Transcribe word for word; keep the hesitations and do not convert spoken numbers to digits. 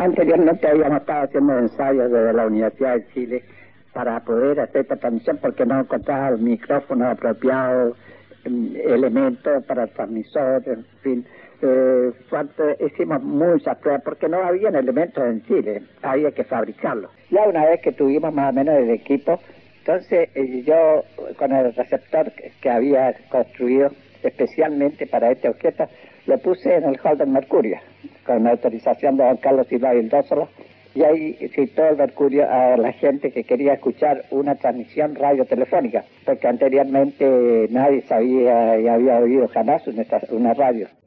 Anteriormente habíamos estado haciendo ensayos desde la Universidad de Chile para poder hacer esta transmisión porque no encontraba el micrófono apropiado, elementos para el transmisor, en fin. Eh, cuanto, hicimos muchas pruebas porque no había elementos en Chile, había que fabricarlos. Ya una vez que tuvimos más o menos el equipo, entonces eh, yo con el receptor que, que había construido especialmente para este objeto, lo puse en el hall del Mercurio, con autorización de don Carlos Silva Vildósola, y ahí citó el Mercurio a la gente que quería escuchar una transmisión radiotelefónica, porque anteriormente nadie sabía y había oído jamás una, una radio.